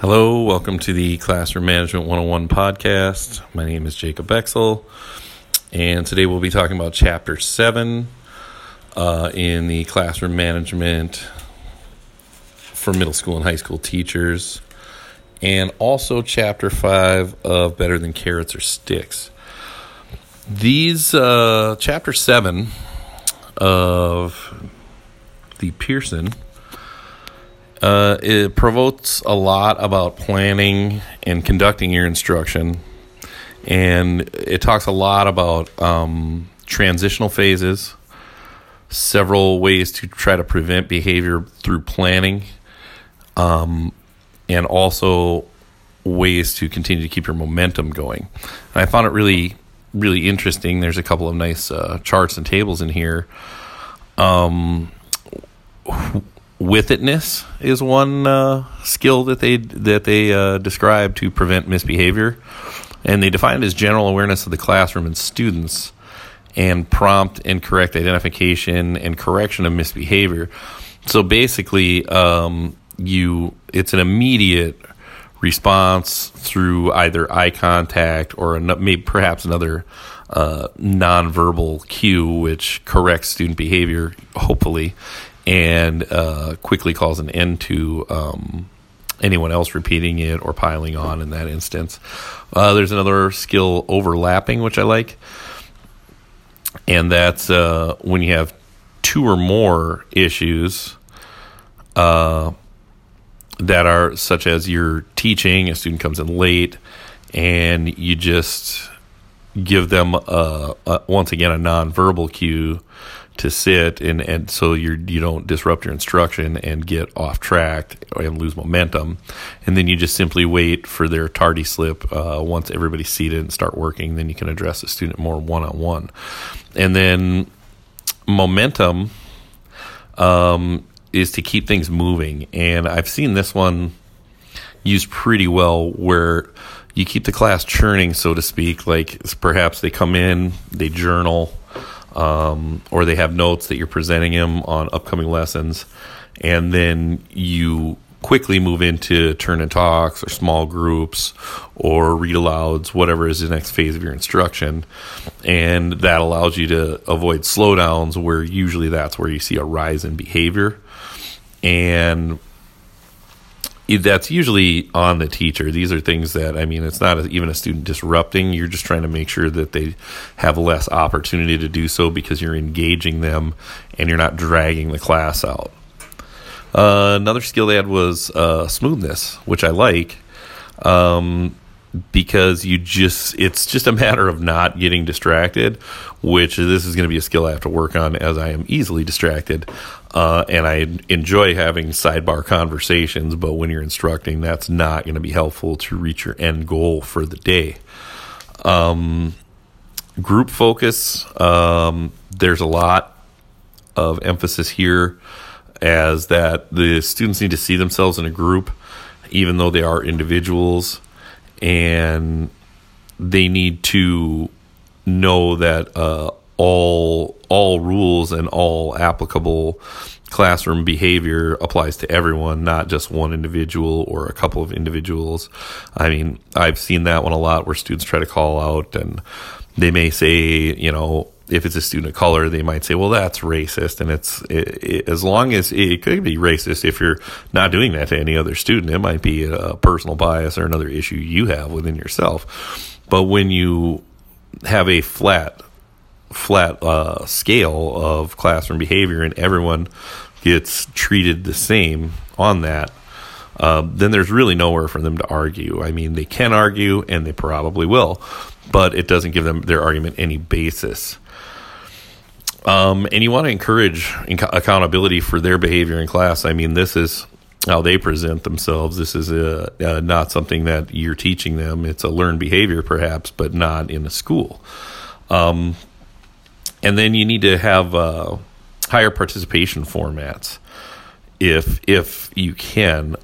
Hello, welcome to the Classroom Management 101 podcast. My name is Jacob Bexel, and today we'll be talking about Chapter 7 in the Classroom Management for middle school and high school teachers, and also Chapter 5 of Better Than Carrots or Sticks. These, Chapter 7 of the Pearson, it promotes a lot about planning and conducting your instruction, and it talks a lot about transitional phases, several ways to try to prevent behavior through planning, and also ways to continue to keep your momentum going. And I found it really, really interesting. There's a couple of nice charts and tables in here. With-itness is one skill that they describe to prevent misbehavior, and they define it as general awareness of the classroom and students, and prompt and correct identification and correction of misbehavior. So basically, it's an immediate response through either eye contact or maybe perhaps another nonverbal cue, which corrects student behavior, hopefully, and quickly calls an end to anyone else repeating it or piling on in that instance. There's another skill, overlapping, which I like, and that's when you have two or more issues that are such as you're teaching, a student comes in late, and you just give them, once again, a nonverbal cue to sit, and so you don't disrupt your instruction and get off track and lose momentum. And then you just simply wait for their tardy slip. Once everybody's seated and start working, then you can address the student more one-on-one. And then momentum is to keep things moving. And I've seen this one used pretty well where you keep the class churning, so to speak. Like perhaps they come in, they journal, or they have notes that you're presenting them on upcoming lessons, and then you quickly move into turn and talks or small groups or read alouds, whatever is the next phase of your instruction. And that allows you to avoid slowdowns, where usually that's where you see a rise in behavior. And that's usually on the teacher. These are things that, it's not even a student disrupting. You're just trying to make sure that they have less opportunity to do so because you're engaging them and you're not dragging the class out. Another skill they had was smoothness, which I like, because it's just a matter of not getting distracted, which this is going to be a skill I have to work on, as I am easily distracted. And I enjoy having sidebar conversations, but when you're instructing, that's not going to be helpful to reach your end goal for the day. Group focus, there's a lot of emphasis here as that the students need to see themselves in a group, even though they are individuals, and they need to know that all rules and all applicable classroom behavior applies to everyone, not just one individual or a couple of individuals. I've seen that one a lot, where students try to call out, and they may say, if it's a student of color, they might say, well, that's racist. And as long as it could be racist if you're not doing that to any other student, it might be a personal bias or another issue you have within yourself. But when you have a flat scale of classroom behavior and everyone gets treated the same on that, then there's really nowhere for them to argue. They can argue, and they probably will, but it doesn't give them their argument any basis. And you want to encourage accountability for their behavior in class. This is how they present themselves. This is not something that you're teaching them. It's a learned behavior, perhaps, but not in a school. And then you need to have higher participation formats, if you can.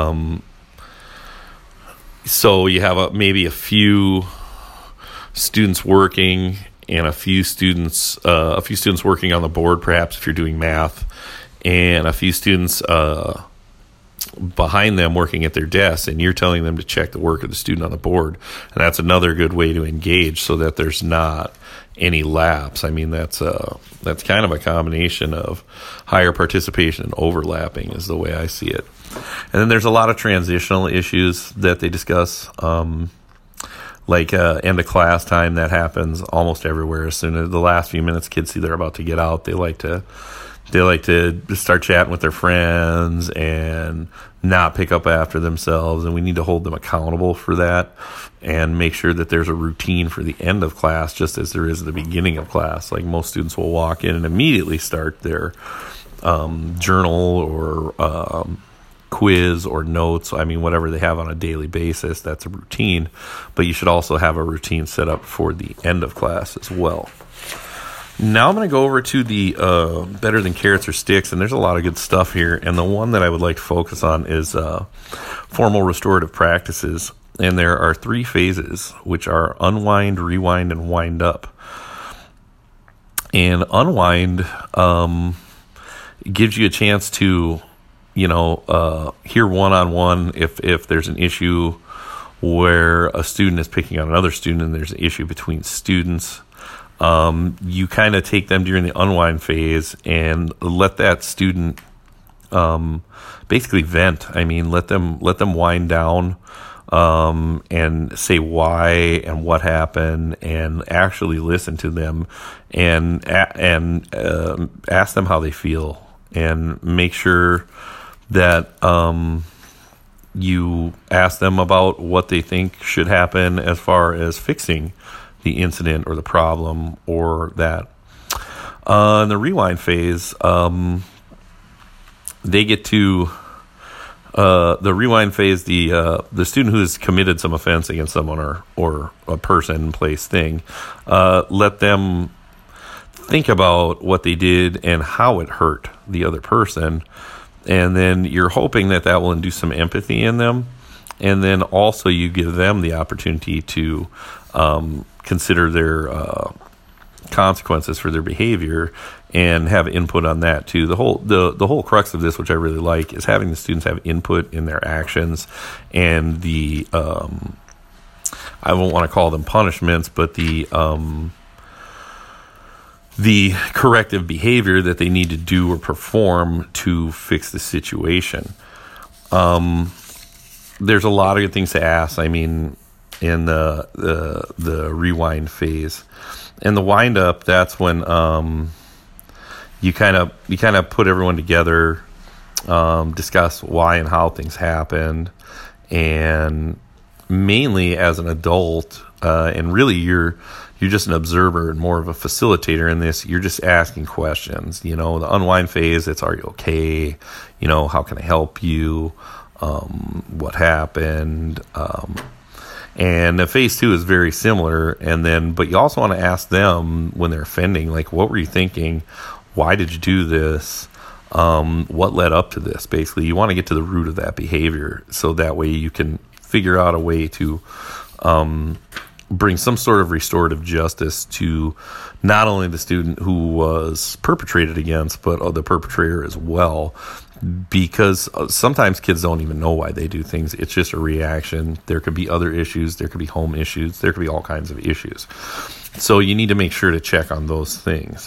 So you have maybe a few students working and a few students working on the board, perhaps if you're doing math, and a few students behind them working at their desk, and you're telling them to check the work of the student on the board. And that's another good way to engage so that there's not any lapse. I mean, that's kind of a combination of higher participation and overlapping is the way I see it. And then there's a lot of transitional issues that they discuss, like end of class time. That happens almost everywhere. As soon as the last few minutes kids see they're about to get out, they like to start chatting with their friends and not pick up after themselves, and we need to hold them accountable for that and make sure that there's a routine for the end of class just as there is at the beginning of class. Like most students will walk in and immediately start their journal or quiz or notes. I mean, whatever they have on a daily basis, that's a routine, but you should also have a routine set up for the end of class as well. Now I'm going to go over to the Better Than Carrots or Sticks, and there's a lot of good stuff here. And the one that I would like to focus on is formal restorative practices. And there are 3 phases, which are unwind, rewind, and wind up. And unwind gives you a chance to, hear one-on-one if there's an issue where a student is picking on another student and there's an issue between students. You kind of take them during the unwind phase and let that student basically vent. I mean, let them wind down and say why and what happened, and actually listen to them and ask them how they feel, and make sure that you ask them about what they think should happen as far as fixing the incident or the problem or that. In the rewind phase, they get to the rewind phase. The student who has committed some offense against someone or a person, place, thing, let them think about what they did and how it hurt the other person, and then you're hoping that will induce some empathy in them, and then also you give them the opportunity to consider their consequences for their behavior and have input on that too. The whole crux of this, which I really like, is having the students have input in their actions and the I won't want to call them punishments, but the corrective behavior that they need to do or perform to fix the situation. There's a lot of good things to ask. I mean, in the rewind phase, and the wind up, that's when you kind of put everyone together, discuss why and how things happened, and mainly as an adult, and really you're just an observer and more of a facilitator in this. You're just asking questions. The unwind phase, it's, are you okay? How can I help you? What happened? And the phase 2 is very similar. But you also want to ask them when they're offending, like, what were you thinking? Why did you do this? What led up to this? Basically, you want to get to the root of that behavior, so that way you can figure out a way to bring some sort of restorative justice to not only the student who was perpetrated against, but the perpetrator as well. Because sometimes kids don't even know why they do things. It's just a reaction. There could be other issues. There could be home issues. There could be all kinds of issues. So you need to make sure to check on those things.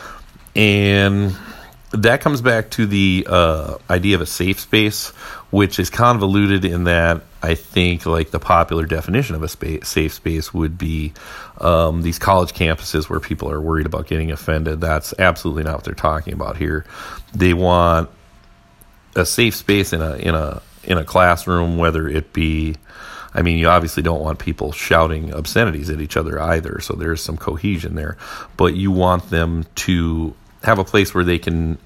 And that comes back to the idea of a safe space, which is convoluted in that I think like the popular definition of a safe space would be these college campuses where people are worried about getting offended. That's absolutely not what they're talking about here. They want a safe space in a classroom, whether it be, I mean, you obviously don't want people shouting obscenities at each other either, so there's some cohesion there. But you want them to have a place where they can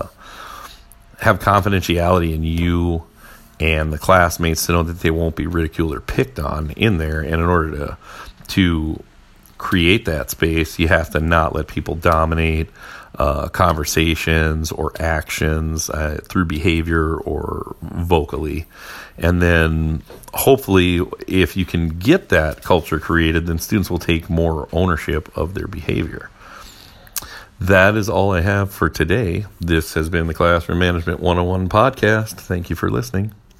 have confidentiality in you and the classmates to know that they won't be ridiculed or picked on in there. And in order to create that space, you have to not let people dominate conversations or actions through behavior or vocally. And then hopefully if you can get that culture created, then students will take more ownership of their behavior. That is all I have for today. This has been the Classroom Management 101 podcast. Thank you for listening.